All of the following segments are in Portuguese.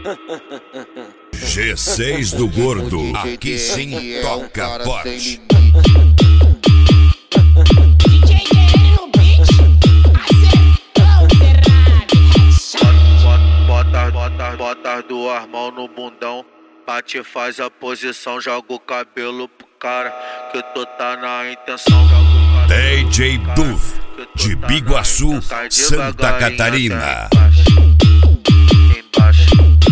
G6 do Gordo, aqui sim toca forte. Bota duas mãos no bundão, bate faz a posição, joga o cabelo pro cara, que tu tá na intenção. DJ Duff, de Biguaçu, Santa Catarina. Embaixo,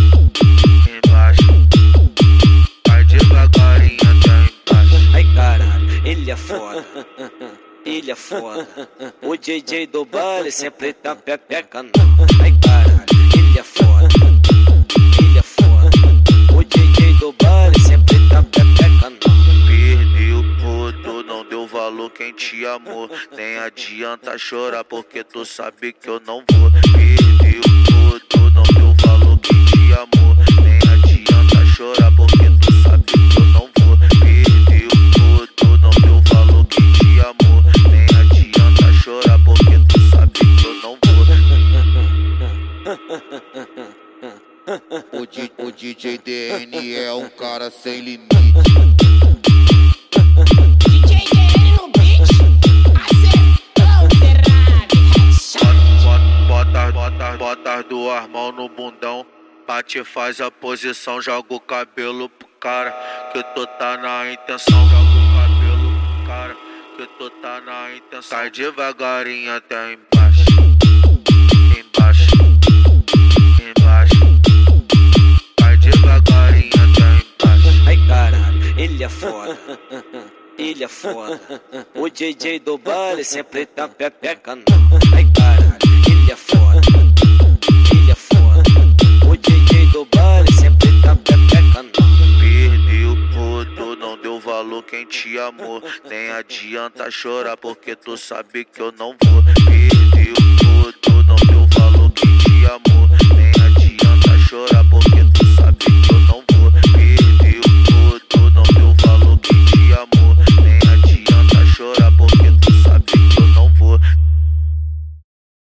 vai devagarinho até embaixo. Ai caralho, ele é foda, ele é foda. O DJ do baile sempre tá pepecando. Ai caralho, ele é foda, ele é foda. O DJ do baile sempre tá pepecando. Perdeu tudo, não deu valor quem te amou. Nem adianta chorar porque tu sabe que eu não vou. Perdeu tudo, não deu valor quem te amou. Nem adianta chorar porque tu sabe que eu não vou. Perdeu tudo, não deu valor quem te amou. Nem adianta chorar porque tu sabe que eu não vou. O DJ DN é um cara sem limite. DJ DN no beat, acertou o Ferrari. Bota duas mãos no bundão, bate faz a posição, joga o cabelo pro cara, que tu tá na intenção. Joga o cabelo pro cara, que tu tá na intenção. Sai devagarinho até embaixo. Vai devagarinho até embaixo. Ai caralho, ele é foda, ele é foda. O DJ do baile sempre tá pepecando. Ai caralho, ele é foda, ele é foda. O DJ do baile sempre tá pepecando. Perdeu tudo, não deu valor quem te amou. Nem adianta chorar porque tu sabe que eu não vou.